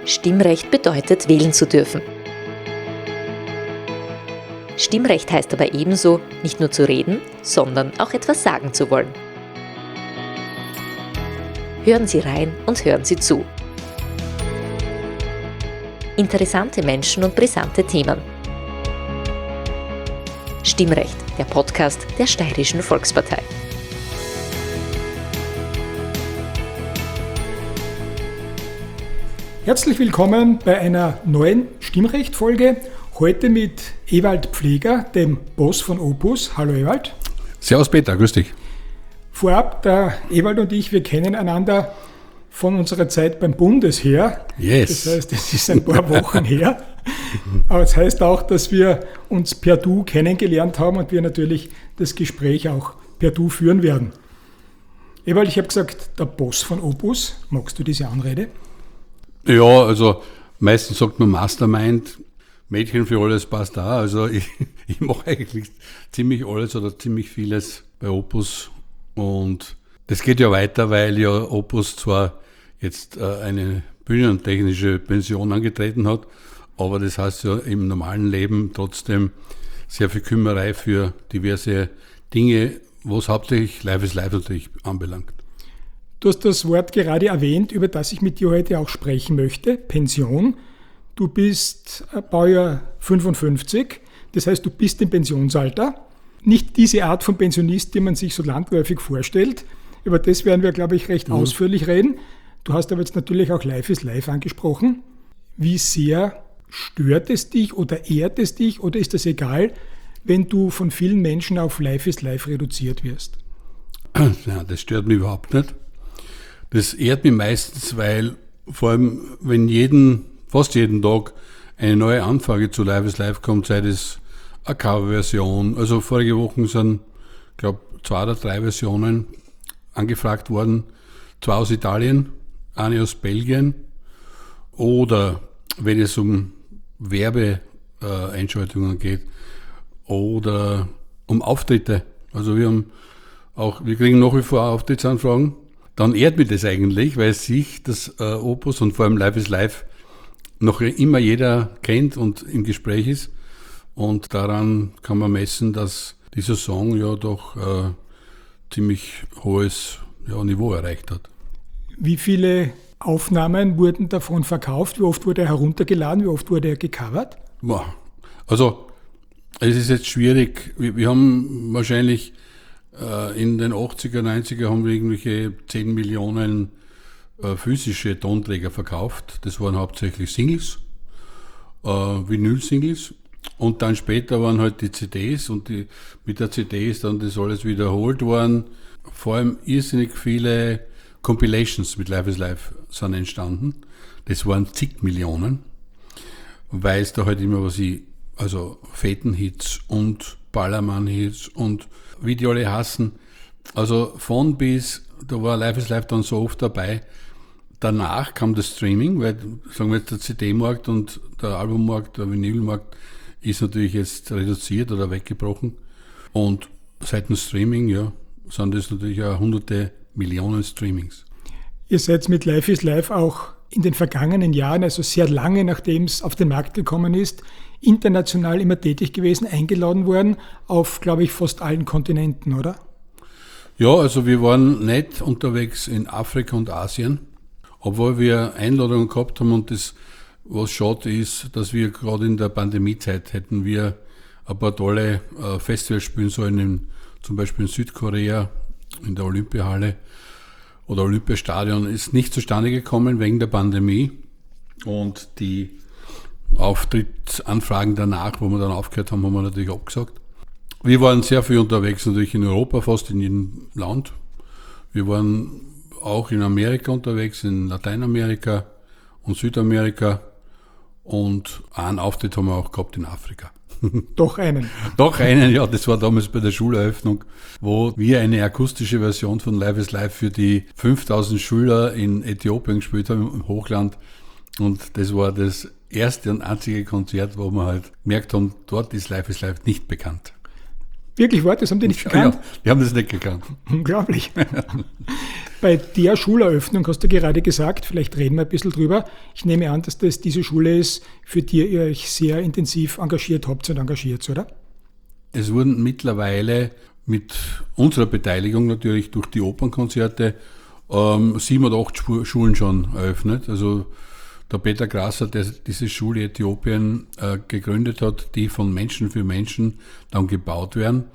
Stimmrecht bedeutet, wählen zu dürfen. Stimmrecht heißt aber ebenso, nicht nur zu reden, sondern auch etwas sagen zu wollen. Hören Sie rein und hören Sie zu. Interessante Menschen und brisante Themen. Stimmrecht, der Podcast der Steirischen Volkspartei. Herzlich willkommen bei einer neuen Stimmrecht-Folge. Heute mit Ewald Pfleger, dem Boss von Opus. Hallo Ewald. Servus Peter, grüß dich. Vorab, der Ewald und ich, wir kennen einander von unserer Zeit beim Bundesheer. Yes. Das heißt, es ist ein paar Wochen her. Aber das heißt auch, dass wir uns per Du kennengelernt haben und wir natürlich das Gespräch auch per Du führen werden. Ewald, ich habe gesagt, der Boss von Opus. Magst du diese Anrede? Ja, also meistens sagt man Mastermind, Mädchen für alles passt da. Also ich mache eigentlich ziemlich alles oder ziemlich vieles bei Opus. Und das geht ja weiter, weil ja Opus zwar jetzt eine bühnentechnische Pension angetreten hat, aber das heißt ja im normalen Leben trotzdem sehr viel Kümmerei für diverse Dinge, was hauptsächlich Life is Life natürlich anbelangt. Du hast das Wort gerade erwähnt, über das ich mit dir heute auch sprechen möchte, Pension. Du bist Baujahr 55, das heißt, du bist im Pensionsalter. Nicht diese Art von Pensionist, die man sich so landläufig vorstellt. Über das werden wir, glaube ich, recht ausführlich reden. Du hast aber jetzt natürlich auch Life is Life angesprochen. Wie sehr stört es dich oder ehrt es dich oder ist das egal, wenn du von vielen Menschen auf Life is Life reduziert wirst? Ja, das stört mich überhaupt nicht. Das ehrt mich meistens, weil vor allem, wenn fast jeden Tag eine neue Anfrage zu Life is Life kommt, sei das eine Coverversion. Also vorige Woche sind, ich glaube, 2 oder 3 Versionen angefragt worden. 2 aus Italien, eine aus Belgien. Oder wenn es um Werbeeinschaltungen geht oder um Auftritte. Also wir kriegen nach wie vor Auftrittsanfragen. Dann ehrt mich das eigentlich, weil sich das Opus und vor allem Life is Life noch immer jeder kennt und im Gespräch ist. Und daran kann man messen, dass dieser Song ja doch ziemlich hohes Niveau erreicht hat. Wie viele Aufnahmen wurden davon verkauft? Wie oft wurde er heruntergeladen? Wie oft wurde er gecovert? Also es ist jetzt schwierig. Wir haben wahrscheinlich in den 80er, 90er haben wir irgendwelche 10 Millionen physische Tonträger verkauft. Das waren hauptsächlich Singles, Vinyl-Singles. Und dann später waren halt die CDs und mit der CD ist dann das alles wiederholt worden. Vor allem irrsinnig viele Compilations mit Life is Life sind entstanden. Das waren zig Millionen, weil es da halt immer also Fetenhits und Ballermann-Hits und wie die alle hassen. Also von bis, da war Life is Life dann so oft dabei. Danach kam das Streaming, weil, sagen wir jetzt, der CD-Markt und der Albummarkt, der Vinylmarkt ist natürlich jetzt reduziert oder weggebrochen. Und seit dem Streaming, sind das natürlich auch hunderte Millionen Streamings. Ihr seid mit Life is Life auch in den vergangenen Jahren, also sehr lange nachdem es auf den Markt gekommen ist, international immer tätig gewesen, eingeladen worden auf, glaube ich, fast allen Kontinenten, oder? Ja, also wir waren nicht unterwegs in Afrika und Asien, obwohl wir Einladungen gehabt haben und das, was schade ist, dass wir gerade in der Pandemiezeit hätten wir ein paar tolle Festivals spielen sollen, zum Beispiel in Südkorea, in der Olympiahalle oder Olympiastadion, ist nicht zustande gekommen wegen der Pandemie und die Auftrittsanfragen danach, wo wir dann aufgehört haben, haben wir natürlich abgesagt. Wir waren sehr viel unterwegs, natürlich in Europa, fast in jedem Land. Wir waren auch in Amerika unterwegs, in Lateinamerika und Südamerika und einen Auftritt haben wir auch gehabt in Afrika. Doch einen. Doch einen, ja, das war damals bei der Schuleröffnung, wo wir eine akustische Version von Life is Life für die 5000 Schüler in Äthiopien gespielt haben, im Hochland. Und das war das erste und einzige Konzert, wo wir halt gemerkt haben, dort ist Life is Life nicht bekannt. Wirklich, das haben die nicht gekannt? Ja, die haben das nicht gekannt. Unglaublich. Bei der Schuleröffnung hast du gerade gesagt, vielleicht reden wir ein bisschen drüber. Ich nehme an, dass das diese Schule ist, für die ihr euch sehr intensiv engagiert habt und engagiert, oder? Es wurden mittlerweile mit unserer Beteiligung natürlich durch die Opernkonzerte 7 oder 8 Schulen schon eröffnet. Also der Peter Grasser, der diese Schule Äthiopien gegründet hat, die von Menschen für Menschen dann gebaut werden,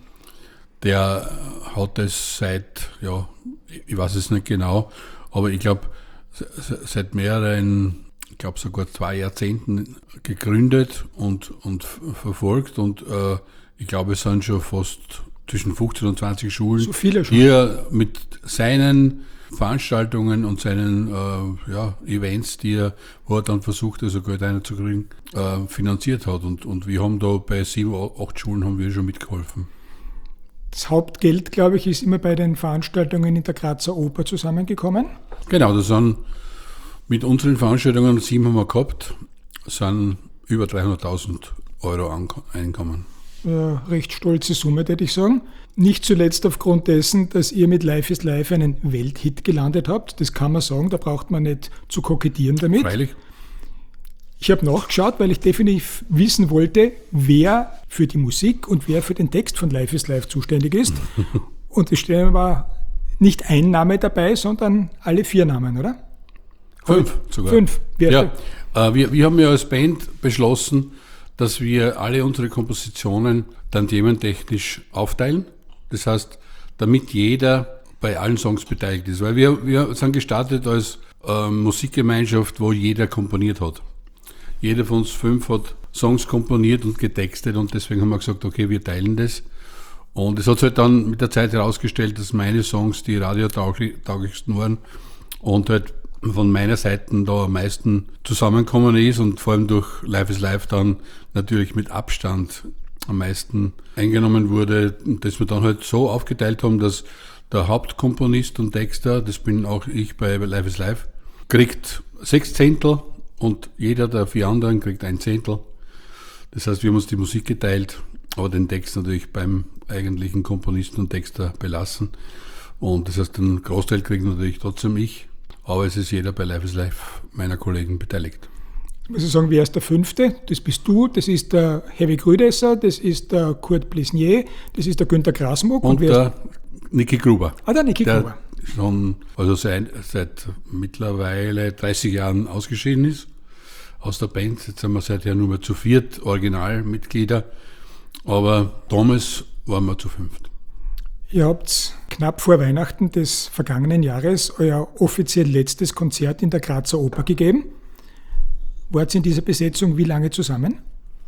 der hat es seit, ich weiß es nicht genau, aber ich glaube seit mehreren, ich glaube sogar 2 Jahrzehnten gegründet und verfolgt und ich glaube es sind schon fast zwischen 15 und 20 Schulen, so viele schon, die er mit seinen Veranstaltungen und seinen Events, wo er dann versucht, also Geld einzukriegen, finanziert hat. Und wir haben da bei 7, 8 Schulen haben wir schon mitgeholfen. Das Hauptgeld, glaube ich, ist immer bei den Veranstaltungen in der Grazer Oper zusammengekommen. Genau, das sind mit unseren Veranstaltungen, 7 haben wir gehabt, sind über 300.000 Euro Einkommen. Recht stolze Summe, würde ich sagen. Nicht zuletzt aufgrund dessen, dass ihr mit Life is Life einen Welthit gelandet habt. Das kann man sagen, da braucht man nicht zu kokettieren damit. Freilich. Ich habe nachgeschaut, weil ich definitiv wissen wollte, wer für die Musik und wer für den Text von Life is Life zuständig ist. Und es war nicht ein Name dabei, sondern alle 4 Namen, oder? 5 sogar. 5. Ja, wir haben ja als Band beschlossen, dass wir alle unsere Kompositionen dann thementechnisch aufteilen. Das heißt, damit jeder bei allen Songs beteiligt ist. Weil wir sind gestartet als Musikgemeinschaft, wo jeder komponiert hat. Jeder von uns 5 hat Songs komponiert und getextet und deswegen haben wir gesagt, okay, wir teilen das. Und es hat sich halt dann mit der Zeit herausgestellt, dass meine Songs die radiotauglichsten waren und halt von meiner Seite da am meisten zusammengekommen ist und vor allem durch Life is Life dann natürlich mit Abstand am meisten eingenommen wurde, dass wir dann halt so aufgeteilt haben, dass der Hauptkomponist und Texter, das bin auch ich bei Life is Life, kriegt 6 Zehntel und jeder der 4 anderen kriegt 1 Zehntel. Das heißt, wir haben uns die Musik geteilt, aber den Text natürlich beim eigentlichen Komponisten und Texter belassen. Und das heißt, den Großteil kriegt natürlich trotzdem ich. Aber es ist jeder bei Life is Life meiner Kollegen beteiligt. Ich muss sagen, wer ist der 5.? Das bist du, das ist der Heavy Grüdesser, das ist der Kurt Blesnier, das ist der Günther Grasmuck. Und der Niki Gruber. Der Niki Gruber. Schon, also seit mittlerweile 30 Jahren ausgeschieden ist aus der Band. Jetzt sind wir seither nur mehr zu 4 Originalmitglieder. Aber damals waren wir zu 5. Ihr habt knapp vor Weihnachten des vergangenen Jahres euer offiziell letztes Konzert in der Grazer Oper gegeben. Wart ihr in dieser Besetzung wie lange zusammen?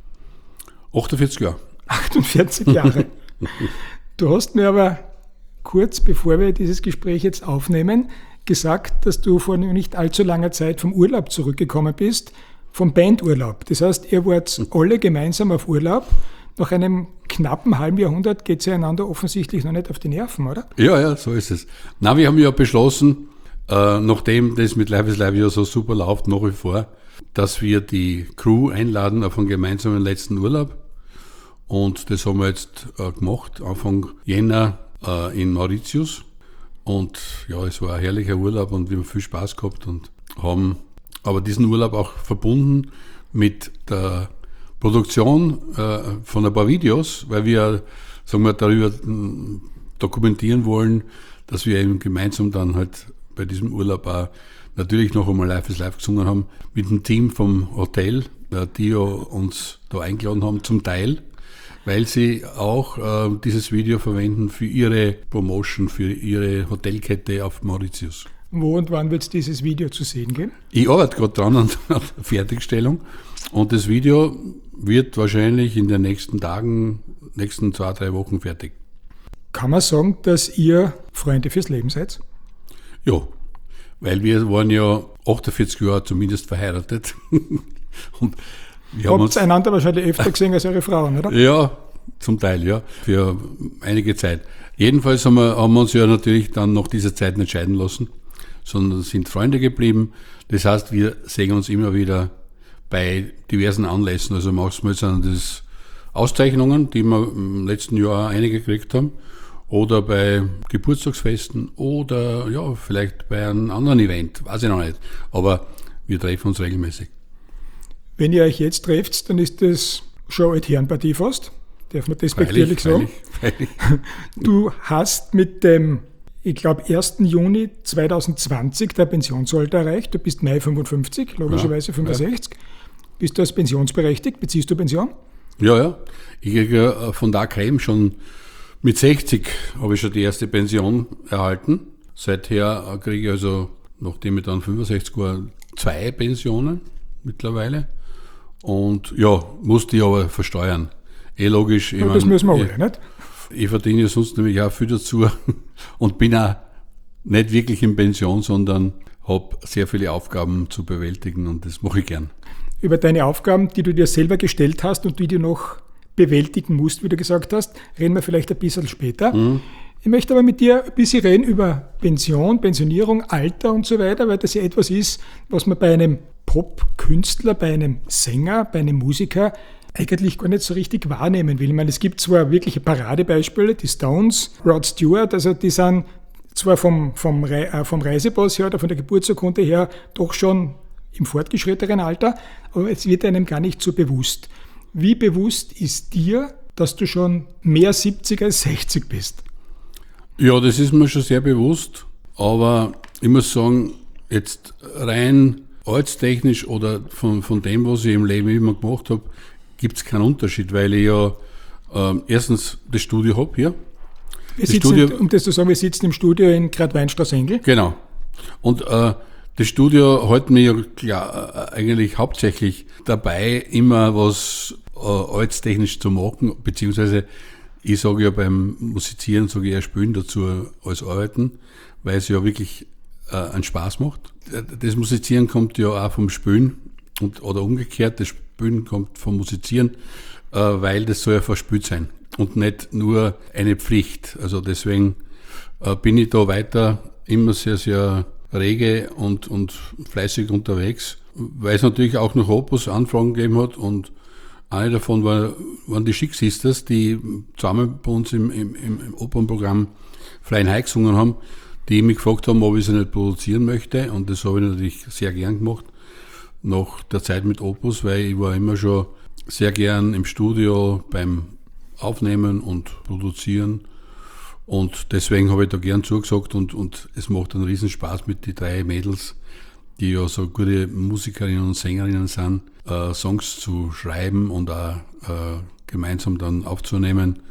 48 Jahre. 48 Jahre. Du hast mir aber kurz, bevor wir dieses Gespräch jetzt aufnehmen, gesagt, dass du vor nicht allzu langer Zeit vom Urlaub zurückgekommen bist, vom Bandurlaub. Das heißt, ihr wart alle gemeinsam auf Urlaub. Nach einem knappen halben Jahrhundert geht es ja einander offensichtlich noch nicht auf die Nerven, oder? Ja, so ist es. Na, wir haben ja beschlossen, nachdem das mit Life is Life ja so super läuft, nach wie vor, dass wir die Crew einladen auf einen gemeinsamen letzten Urlaub. Und das haben wir jetzt gemacht, Anfang Jänner in Mauritius. Und ja, es war ein herrlicher Urlaub und wir haben viel Spaß gehabt und haben aber diesen Urlaub auch verbunden mit der Produktion von ein paar Videos, weil wir, sagen wir, darüber dokumentieren wollen, dass wir eben gemeinsam dann halt bei diesem Urlaub auch natürlich noch einmal Life is Life gesungen haben, mit dem Team vom Hotel, die ja uns da eingeladen haben, zum Teil, weil sie auch dieses Video verwenden für ihre Promotion, für ihre Hotelkette auf Mauritius. Wo und wann wird es dieses Video zu sehen geben? Ich arbeite gerade dran an der Fertigstellung und das Video wird wahrscheinlich in den nächsten Tagen, nächsten 2-3 Wochen fertig. Kann man sagen, dass ihr Freunde fürs Leben seid? Ja, weil wir waren ja 48 Jahre zumindest verheiratet. Und wir haben uns einander wahrscheinlich öfter gesehen als eure Frauen, oder? Ja, zum Teil, ja, für einige Zeit. Jedenfalls haben wir uns ja natürlich dann nach dieser Zeit nicht scheiden lassen, sondern sind Freunde geblieben. Das heißt, wir sehen uns immer wieder bei diversen Anlässen. Also manchmal sind das Auszeichnungen, die wir im letzten Jahr einige gekriegt haben. oder bei Geburtstagsfesten oder ja, vielleicht bei einem anderen Event, weiß ich noch nicht. Aber wir treffen uns regelmäßig. Wenn ihr euch jetzt trefft, dann ist das schon Altherrenpartie fast. Darf man despektierlich sagen? Freilich. Du hast mit dem, ich glaube, 1. Juni 2020 der Pensionsalter erreicht. Du bist Mai 55, logischerweise 65. Bist du als pensionsberechtigt? Beziehst du Pension? Ja. Ich kriege von der AKM schon mit 60 habe ich schon die erste Pension erhalten. Seither kriege ich also, nachdem ich dann 65 war, 2 Pensionen mittlerweile. Und ja, musste ich aber versteuern. Logisch. Ja, das müssen wir alle, nicht? Ich verdiene ja sonst nämlich auch viel dazu und bin auch nicht wirklich in Pension, sondern habe sehr viele Aufgaben zu bewältigen und das mache ich gern. Über deine Aufgaben, die du dir selber gestellt hast und die du noch bewältigen musst, wie du gesagt hast, reden wir vielleicht ein bisschen später. Ich möchte aber mit dir ein bisschen reden über Pension, Pensionierung, Alter und so weiter, weil das ja etwas ist, was man bei einem Pop-Künstler, bei einem Sänger, bei einem Musiker eigentlich gar nicht so richtig wahrnehmen will. Ich meine, es gibt zwar wirkliche Paradebeispiele, die Stones, Rod Stewart, also die sind zwar vom Reisepass her oder von der Geburtsurkunde her doch schon im fortgeschrittenen Alter, aber es wird einem gar nicht so bewusst. Wie bewusst ist dir, dass du schon mehr 70 als 60 bist? Ja, das ist mir schon sehr bewusst, aber ich muss sagen, jetzt rein alterstechnisch oder von dem, was ich im Leben immer gemacht habe, gibt es keinen Unterschied, weil ich ja erstens das Studio habe hier. Um das zu sagen, wir sitzen im Studio in Gradweinstraße-Engel. Genau. Und das Studio hält mir ja klar, eigentlich hauptsächlich dabei, immer was alterstechnisch zu machen, beziehungsweise ich sage ja beim Musizieren, sage ich eher Spielen dazu als Arbeiten, weil es ja wirklich einen Spaß macht. Das Musizieren kommt ja auch vom Spielen oder umgekehrt, das Spielen kommt vom Musizieren, weil das soll ja verspielt sein und nicht nur eine Pflicht. Also deswegen bin ich da weiter immer sehr, sehr rege und fleißig unterwegs, weil es natürlich auch noch Opus-Anfragen gegeben hat und eine davon waren die Chic Sisters, die zusammen bei uns im Opernprogramm Flying High gesungen haben, die mich gefragt haben, ob ich sie nicht produzieren möchte, und das habe ich natürlich sehr gern gemacht, nach der Zeit mit Opus, weil ich war immer schon sehr gern im Studio beim Aufnehmen und Produzieren, und deswegen habe ich da gern zugesagt, und es macht einen riesen Spaß mit den 3 Mädels, die ja so gute Musikerinnen und Sängerinnen sind, Songs zu schreiben und auch gemeinsam dann aufzunehmen,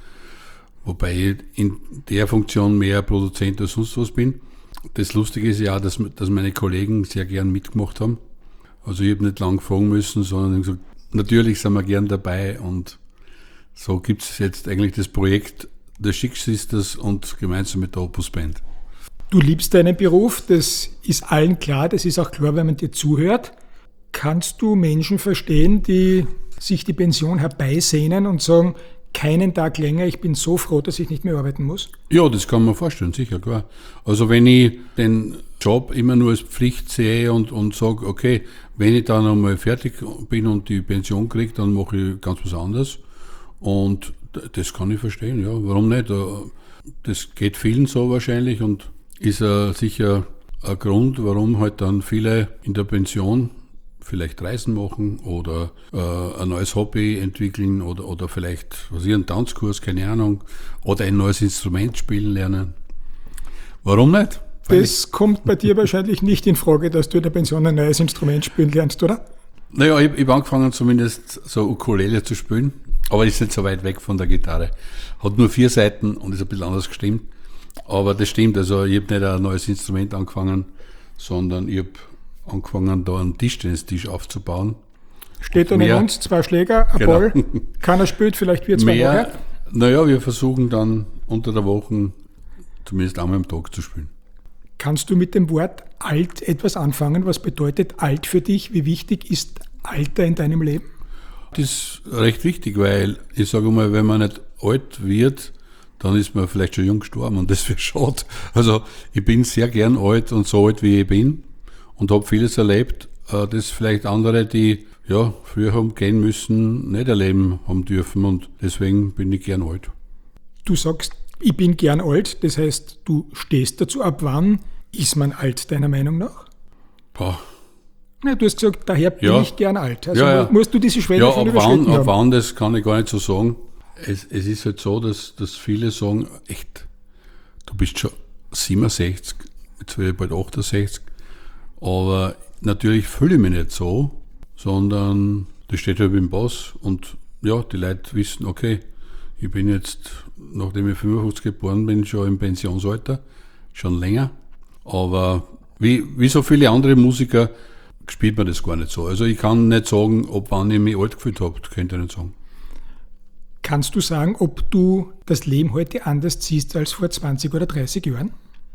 wobei ich in der Funktion mehr Produzent als sonst was bin. Das Lustige ist ja auch, dass meine Kollegen sehr gern mitgemacht haben. Also ich habe nicht lange fragen müssen, sondern gesagt, natürlich sind wir gern dabei, und so gibt es jetzt eigentlich das Projekt der Chic Sisters und gemeinsam mit der Opus Band. Du liebst deinen Beruf, das ist allen klar, das ist auch klar, wenn man dir zuhört. Kannst du Menschen verstehen, die sich die Pension herbeisehnen und sagen, keinen Tag länger, ich bin so froh, dass ich nicht mehr arbeiten muss? Ja, das kann man vorstellen, sicher, klar. Also wenn ich den Job immer nur als Pflicht sehe und sage, okay, wenn ich dann einmal fertig bin und die Pension kriege, dann mache ich ganz was anderes. Und das kann ich verstehen, ja, warum nicht? Das geht vielen so wahrscheinlich und ist sicher ein Grund, warum halt dann viele in der Pension vielleicht Reisen machen oder ein neues Hobby entwickeln oder vielleicht einen Tanzkurs, keine Ahnung, oder ein neues Instrument spielen lernen. Warum nicht? Das kommt bei dir wahrscheinlich nicht in Frage, dass du in der Pension ein neues Instrument spielen lernst, oder? Naja, ich habe angefangen zumindest so Ukulele zu spielen, aber ist nicht so weit weg von der Gitarre. Hat nur 4 Seiten und ist ein bisschen anders gestimmt. Aber das stimmt, also ich habe nicht ein neues Instrument angefangen, sondern ich habe angefangen, da einen Tischtennistisch aufzubauen. Steht da neben uns 2 Schläger, ein Ball, keiner spielt, vielleicht wir 2 nachher? Naja, wir versuchen dann unter der Woche zumindest einmal am Tag zu spielen. Kannst du mit dem Wort alt etwas anfangen? Was bedeutet alt für dich? Wie wichtig ist Alter in deinem Leben? Das ist recht wichtig, weil ich sage mal, wenn man nicht alt wird, dann ist man vielleicht schon jung gestorben und das wäre schade. Also ich bin sehr gern alt und so alt, wie ich bin und habe vieles erlebt, das vielleicht andere, die ja früher haben gehen müssen, nicht erleben haben dürfen, und deswegen bin ich gern alt. Du sagst Ich bin gern alt, das heißt, du stehst dazu. Ab wann ist man alt, deiner Meinung nach? Boah. Ja, du hast gesagt, daher bin ich gern alt. Also musst du diese Schwelle schon ab überschritten haben. Ab wann, das kann ich gar nicht so sagen. Es ist halt so, dass viele sagen, echt, du bist schon 67, jetzt werde ich bald 68, aber natürlich fühle ich mich nicht so, sondern das steht halt im Pass und ja, die Leute wissen, okay, ich bin jetzt, nachdem ich 55 geboren bin, schon im Pensionsalter, schon länger, aber wie so viele andere Musiker spielt man das gar nicht so. Also ich kann nicht sagen, ob wann ich mich alt gefühlt habe, das könnte ich nicht sagen. Kannst du sagen, ob du das Leben heute anders siehst als vor 20 oder 30 Jahren?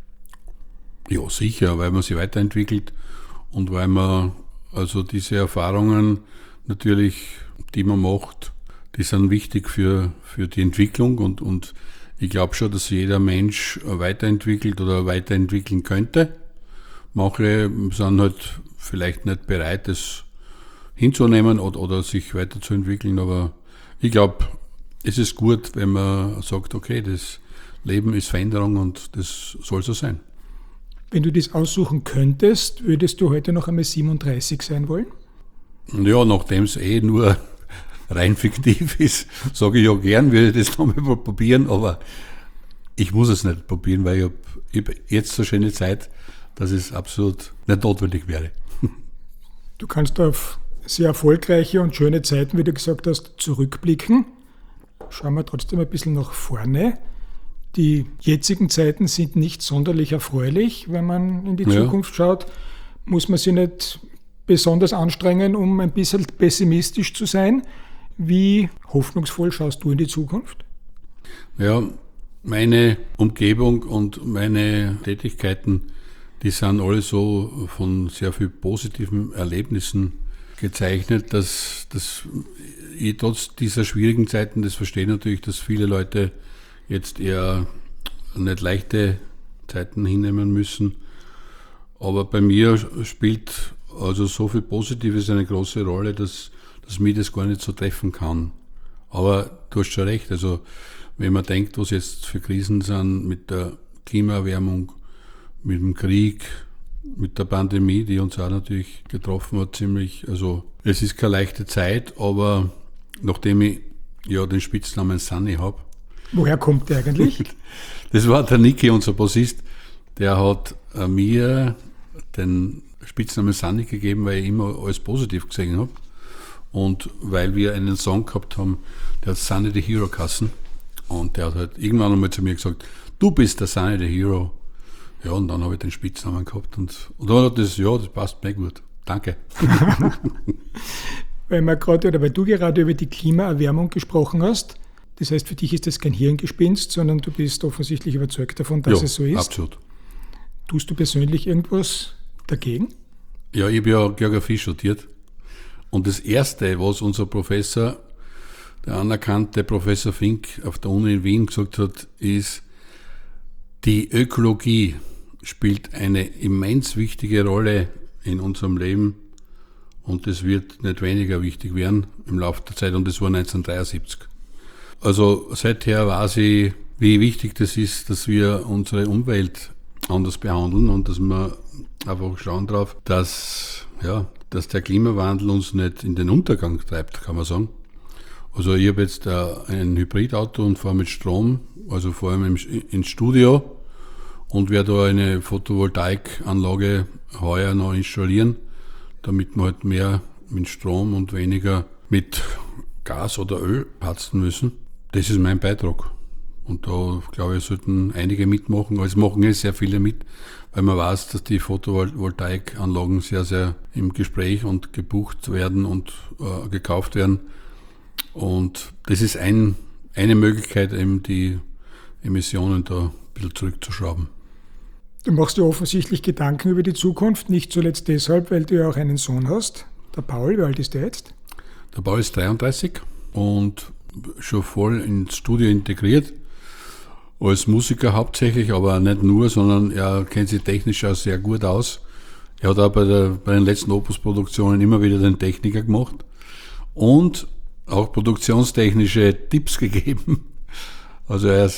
Ja, sicher, weil man sich weiterentwickelt und weil man also diese Erfahrungen natürlich, die man macht, die sind wichtig für die Entwicklung und ich glaube schon, dass jeder Mensch weiterentwickelt oder weiterentwickeln könnte. Manche sind halt vielleicht nicht bereit, das hinzunehmen oder sich weiterzuentwickeln, aber ich glaube, es ist gut, wenn man sagt, okay, das Leben ist Veränderung und das soll so sein. Wenn du das aussuchen könntest, würdest du heute noch einmal 37 sein wollen? Ja, nachdem es nur rein fiktiv ist, sage ich ja gern, würde ich das nochmal probieren, aber ich muss es nicht probieren, weil ich habe jetzt so schöne Zeit, dass es absolut nicht notwendig wäre. Du kannst auf sehr erfolgreiche und schöne Zeiten, wie du gesagt hast, zurückblicken. Schauen wir trotzdem ein bisschen nach vorne. Die jetzigen Zeiten sind nicht sonderlich erfreulich. Wenn man in die Zukunft schaut, muss man sich nicht besonders anstrengen, um ein bisschen pessimistisch zu sein. Wie hoffnungsvoll schaust du in die Zukunft? Ja, meine Umgebung und meine Tätigkeiten, die sind alle so von sehr viel positiven Erlebnissen gezeichnet, dass ich trotz dieser schwierigen Zeiten, das verstehe natürlich, dass viele Leute jetzt eher nicht leichte Zeiten hinnehmen müssen. Aber bei mir spielt also so viel Positives eine große Rolle, dass mich das gar nicht so treffen kann. Aber du hast schon recht, also wenn man denkt, was jetzt für Krisen sind mit der Klimaerwärmung, mit dem Krieg, mit der Pandemie, die uns auch natürlich getroffen hat, ziemlich, also es ist keine leichte Zeit, aber nachdem ich ja den Spitznamen Sunny habe. Woher kommt der eigentlich? Das war der Niki, unser Bassist, der hat mir den Spitznamen Sunny gegeben, weil ich immer alles positiv gesehen habe und weil wir einen Song gehabt haben, der hat Sunny the Hero geheißen und der hat halt irgendwann einmal zu mir gesagt, du bist der Sunny the Hero. Ja, und dann habe ich den Spitznamen gehabt und dann hat das passt mir gut. Danke. Weil du gerade über die Klimaerwärmung gesprochen hast, das heißt, für dich ist das kein Hirngespinst, sondern du bist offensichtlich überzeugt davon, dass es so ist. Absolut. Tust du persönlich irgendwas dagegen? Ja, ich habe ja Geografie studiert und das Erste, was unser Professor, der anerkannte Professor Fink auf der Uni in Wien gesagt hat, ist, die Ökologie spielt eine immens wichtige Rolle in unserem Leben und es wird nicht weniger wichtig werden im Laufe der Zeit und das war 1973. Also seither weiß ich, wie wichtig das ist, dass wir unsere Umwelt anders behandeln und dass wir einfach schauen drauf, dass der Klimawandel uns nicht in den Untergang treibt, kann man sagen. Also ich habe jetzt ein Hybridauto und fahre mit Strom, also vor allem ins Studio und werde da eine Photovoltaikanlage heuer noch installieren, damit wir halt mehr mit Strom und weniger mit Gas oder Öl heizen müssen. Das ist mein Beitrag. Und da, glaube ich, sollten einige mitmachen. Also machen sehr viele mit, weil man weiß, dass die Photovoltaikanlagen sehr, sehr im Gespräch und gebucht werden und gekauft werden. Und das ist eine Möglichkeit, eben die Emissionen da ein bisschen zurückzuschrauben. Du machst dir offensichtlich Gedanken über die Zukunft, nicht zuletzt deshalb, weil du ja auch einen Sohn hast. Der Paul, wie alt ist der jetzt? Der Paul ist 33 und schon voll ins Studio integriert. Als Musiker hauptsächlich, aber nicht nur, sondern er kennt sich technisch auch sehr gut aus. Er hat auch bei den letzten Opus-Produktionen immer wieder den Techniker gemacht und auch produktionstechnische Tipps gegeben. Also er ist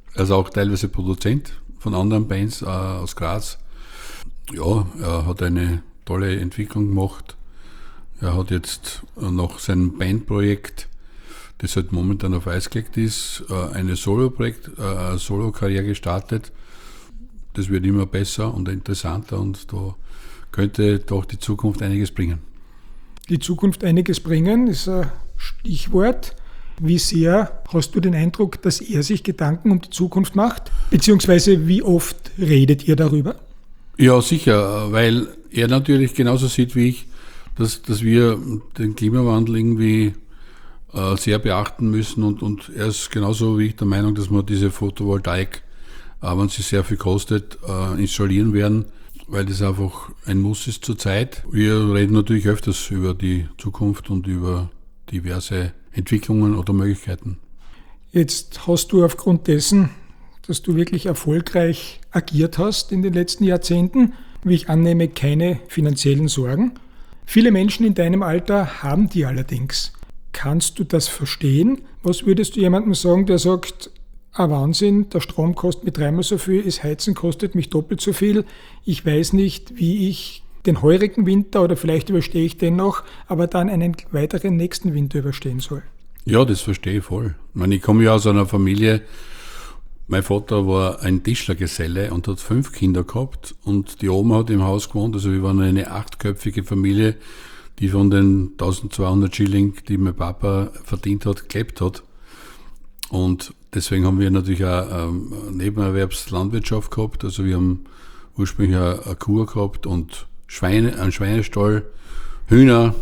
Er ist auch teilweise Produzent von anderen Bands aus Graz. Ja, er hat eine tolle Entwicklung gemacht. Er hat jetzt nach seinem Bandprojekt, das halt momentan auf Eis gelegt ist, eine Solo-Karriere gestartet. Das wird immer besser und interessanter und da könnte doch die Zukunft einiges bringen. Die Zukunft einiges bringen ist ein Stichwort. Wie sehr hast du den Eindruck, dass er sich Gedanken um die Zukunft macht? Beziehungsweise wie oft redet ihr darüber? Ja, sicher, weil er natürlich genauso sieht wie ich, dass wir den Klimawandel irgendwie sehr beachten müssen und er ist genauso wie ich der Meinung, dass wir diese Photovoltaik, wenn sie sehr viel kostet, installieren werden, weil das einfach ein Muss ist zurzeit. Wir reden natürlich öfters über die Zukunft und über diverse Entwicklungen oder Möglichkeiten. Jetzt hast du aufgrund dessen, dass du wirklich erfolgreich agiert hast in den letzten Jahrzehnten, wie ich annehme, keine finanziellen Sorgen. Viele Menschen in deinem Alter haben die allerdings. Kannst du das verstehen? Was würdest du jemandem sagen, der sagt, Wahnsinn, der Strom kostet mich 3-mal so viel, das Heizen kostet mich doppelt so viel. Ich weiß nicht, wie ich den heurigen Winter oder vielleicht überstehe ich den noch, aber dann einen weiteren nächsten Winter überstehen soll. Ja, das verstehe ich voll. Ich komme ja aus einer Familie, mein Vater war ein Tischlergeselle und hat 5 Kinder gehabt und die Oma hat im Haus gewohnt, also wir waren eine 8-köpfige Familie, die von den 1200 Schilling, die mein Papa verdient hat, gelebt hat. Und deswegen haben wir natürlich auch Nebenerwerbslandwirtschaft gehabt. Also wir haben ursprünglich eine Kuh gehabt und einen Schweinestall, Hühner,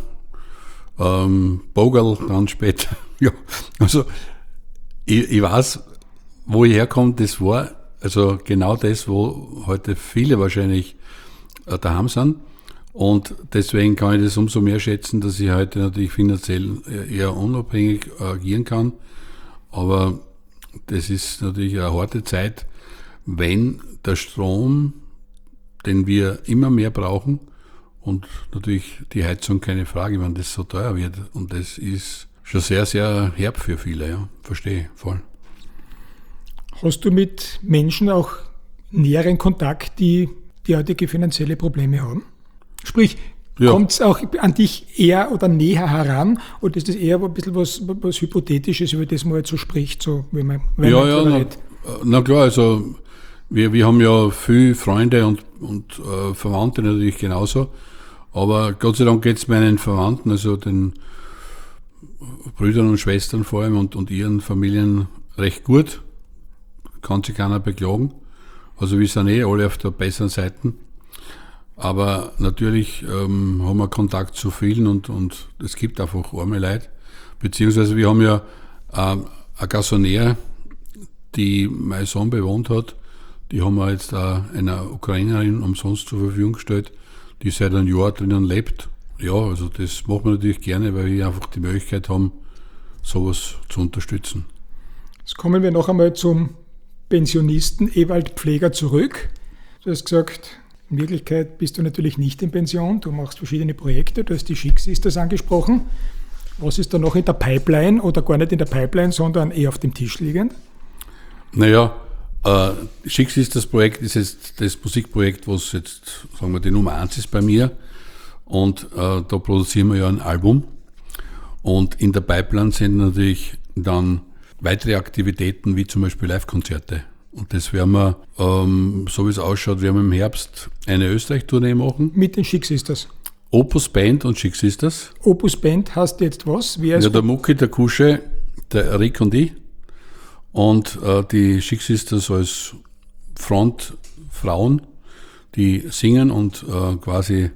Bogerl dann später. Ja, also ich weiß, wo ich herkomme, das war also genau das, wo heute viele wahrscheinlich daheim sind. Und deswegen kann ich das umso mehr schätzen, dass ich heute natürlich finanziell eher unabhängig agieren kann. Aber das ist natürlich eine harte Zeit, wenn der Strom, den wir immer mehr brauchen, und natürlich die Heizung keine Frage, wenn das so teuer wird. Und das ist schon sehr, sehr herb für viele, ja. Verstehe, voll. Hast du mit Menschen auch näheren Kontakt, die derartige finanzielle Probleme haben? Sprich, ja. Kommt es auch an dich eher oder näher heran oder ist das eher ein bisschen was Hypothetisches, über das man halt so spricht, so wenn man redet? Na klar, also wir haben ja viele Freunde und Verwandte natürlich genauso, aber Gott sei Dank geht es meinen Verwandten, also den Brüdern und Schwestern vor allem und ihren Familien recht gut, kann sich keiner beklagen, also wir sind alle auf der besseren Seite. Aber natürlich haben wir Kontakt zu vielen und es gibt einfach arme Leute. Beziehungsweise wir haben ja eine Gassonär, die mein Sohn bewohnt hat, die haben wir jetzt einer Ukrainerin umsonst zur Verfügung gestellt, die seit einem Jahr drinnen lebt. Ja, also das machen wir natürlich gerne, weil wir einfach die Möglichkeit haben, sowas zu unterstützen. Jetzt kommen wir noch einmal zum Pensionisten Ewald Pfleger zurück. Du hast gesagt, in Wirklichkeit bist du natürlich nicht in Pension, du machst verschiedene Projekte, du hast die Schicks-Sisters angesprochen. Was ist da noch in der Pipeline oder gar nicht in der Pipeline, sondern eher auf dem Tisch liegend? Naja, Schicks-Sisters-Projekt ist jetzt das Musikprojekt, was jetzt, sagen wir, die Nummer 1 ist bei mir. Und da produzieren wir ja ein Album. Und in der Pipeline sind natürlich dann weitere Aktivitäten, wie zum Beispiel Live-Konzerte. Und das werden wir, so wie es ausschaut, werden wir im Herbst eine Österreich-Tournee machen. Mit den Schicks-Sisters? Opus Band und Schicks-Sisters. Opus Band heißt jetzt was? Wer ist ja, der Mucki, der Kusche, der Rick und ich. Und die Schicks-Sisters als Frontfrauen, die singen und quasi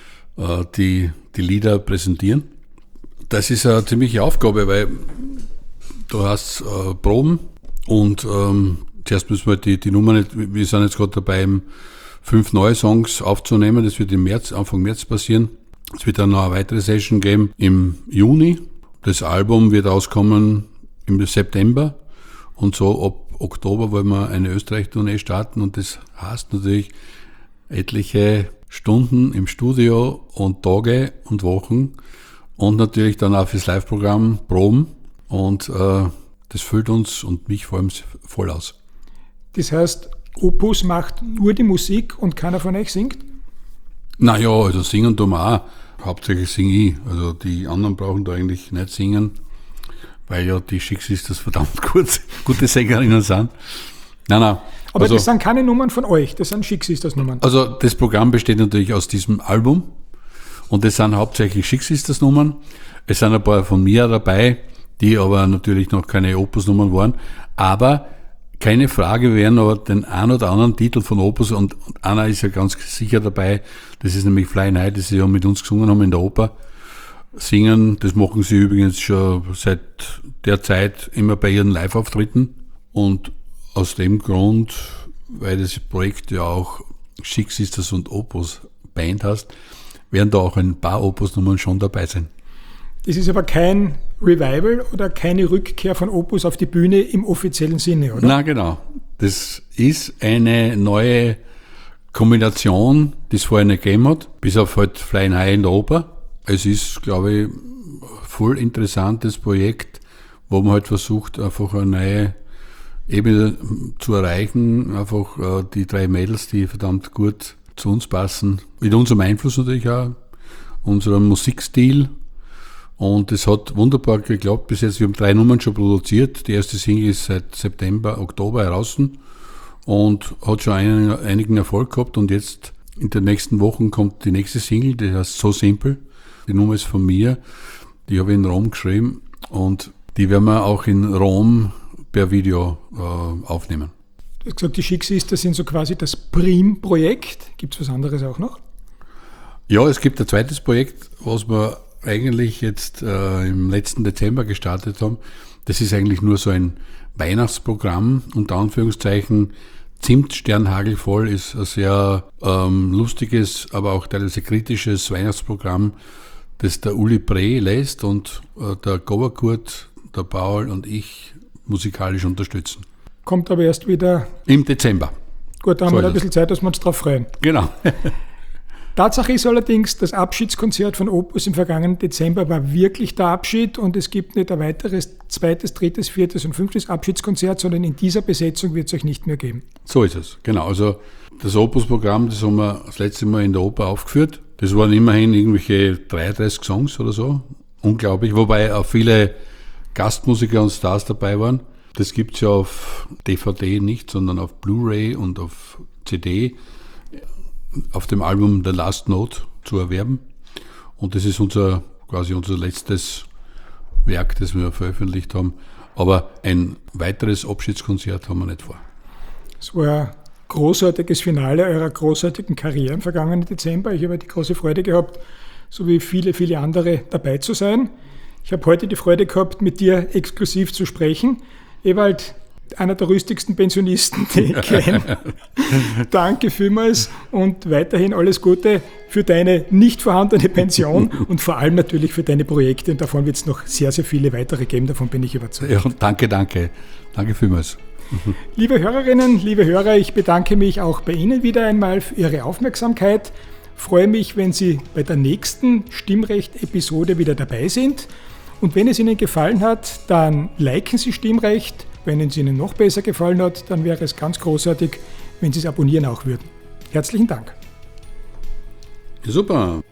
die Lieder präsentieren. Das ist eine ziemliche Aufgabe, weil du hast Proben und zuerst müssen wir die Nummer nicht, wir sind jetzt gerade dabei, 5 neue Songs aufzunehmen, das wird im März, Anfang März passieren. Es wird dann noch eine weitere Session geben im Juni. Das Album wird auskommen im September und so ab Oktober wollen wir eine Österreich-Tournee starten und das heißt natürlich etliche Stunden im Studio und Tage und Wochen und natürlich dann auch fürs Live-Programm Proben und das füllt uns und mich vor allem voll aus. Das heißt, Opus macht nur die Musik und keiner von euch singt? Naja, also singen tun wir auch. Hauptsächlich singe ich. Also die anderen brauchen da eigentlich nicht singen, weil ja die Chic Sisters verdammt gute Sängerinnen sind. Nein. Aber also, das sind keine Nummern von euch, das sind Chic Sisters Nummern. Also das Programm besteht natürlich aus diesem Album und das sind hauptsächlich Chic Sisters Nummern. Es sind ein paar von mir dabei, die aber natürlich noch keine Opus-Nummern waren. Aber keine Frage, wir werden aber den einen oder anderen Titel von Opus und einer ist ja ganz sicher dabei, das ist nämlich Flying High, das sie ja mit uns gesungen haben in der Oper, singen. Das machen sie übrigens schon seit der Zeit immer bei ihren Live-Auftritten und aus dem Grund, weil das Projekt ja auch Chic Sisters und Opus Band heißt, werden da auch ein paar Opus-Nummern schon dabei sein. Das ist aber kein Revival oder keine Rückkehr von Opus auf die Bühne im offiziellen Sinne, oder? Na genau. Das ist eine neue Kombination, die es vorher nicht gegeben hat, bis auf halt Flying High in der Oper. Es ist, glaube ich, voll interessantes Projekt, wo man halt versucht, einfach eine neue Ebene zu erreichen. Einfach die 3 Mädels, die verdammt gut zu uns passen. Mit unserem Einfluss natürlich auch, unserem Musikstil. Und es hat wunderbar geklappt bis jetzt. Wir haben 3 Nummern schon produziert. Die erste Single ist seit Oktober heraus und hat schon einigen Erfolg gehabt. Und jetzt in den nächsten Wochen kommt die nächste Single, die heißt So Simple. Die Nummer ist von mir. Die habe ich in Rom geschrieben und die werden wir auch in Rom per Video aufnehmen. Du hast gesagt, die Chic Sisters sind so quasi das Prim-Projekt. Gibt es was anderes auch noch? Ja, es gibt ein zweites Projekt, was wir eigentlich jetzt im letzten Dezember gestartet haben. Das ist eigentlich nur so ein Weihnachtsprogramm, unter Anführungszeichen. Zimtsternhagelvoll ist ein sehr lustiges, aber auch teilweise kritisches Weihnachtsprogramm, das der Uli Preh lässt und der Goberkurt, der Paul und ich musikalisch unterstützen. Kommt aber erst wieder im Dezember. Gut, da haben wir ein bisschen Zeit, dass wir uns drauf freuen. Genau. Tatsache ist allerdings, das Abschiedskonzert von Opus im vergangenen Dezember war wirklich der Abschied und es gibt nicht ein weiteres 2., 3., 4. und 5. Abschiedskonzert, sondern in dieser Besetzung wird es euch nicht mehr geben. So ist es, genau. Also das Opus-Programm, das haben wir das letzte Mal in der Oper aufgeführt. Das waren immerhin irgendwelche 33 Songs oder so. Unglaublich, wobei auch viele Gastmusiker und Stars dabei waren. Das gibt es ja auf DVD nicht, sondern auf Blu-ray und auf CD. Auf dem Album The Last Note zu erwerben. Und das ist quasi unser letztes Werk, das wir veröffentlicht haben. Aber ein weiteres Abschiedskonzert haben wir nicht vor. Es war ein großartiges Finale eurer großartigen Karriere im vergangenen Dezember. Ich habe die große Freude gehabt, so wie viele, viele andere dabei zu sein. Ich habe heute die Freude gehabt, mit dir exklusiv zu sprechen. Ewald, einer der rüstigsten Pensionisten, die ich kenne. Danke vielmals und weiterhin alles Gute für deine nicht vorhandene Pension und vor allem natürlich für deine Projekte. Und davon wird es noch sehr, sehr viele weitere geben, davon bin ich überzeugt. Ja, danke. Danke vielmals. Liebe Hörerinnen, liebe Hörer, ich bedanke mich auch bei Ihnen wieder einmal für Ihre Aufmerksamkeit. Freue mich, wenn Sie bei der nächsten Stimmrecht-Episode wieder dabei sind. Und wenn es Ihnen gefallen hat, dann liken Sie Stimmrecht. Wenn es Ihnen noch besser gefallen hat, dann wäre es ganz großartig, wenn Sie es abonnieren auch würden. Herzlichen Dank. Super.